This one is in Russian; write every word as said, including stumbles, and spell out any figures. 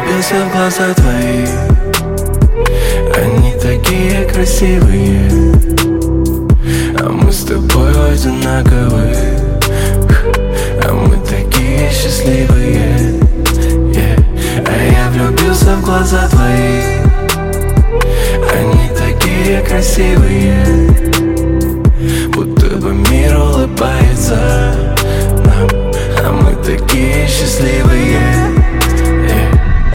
влюбился в глаза твои. Они такие красивые, а мы с тобой одинаковые. А мы такие счастливые, yeah. А я влюбился в глаза твои. Они такие красивые, будто бы мир улыбается нам. А мы такие счастливые.